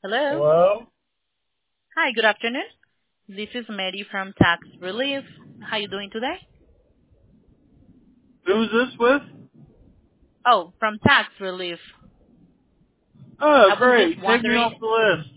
Hello. Hello? Hi, good afternoon. This is Mary from Tax Relief. How you doing today? Who's this with? Oh, from Tax Relief. Oh, I was just great. Take me wondering. off the list.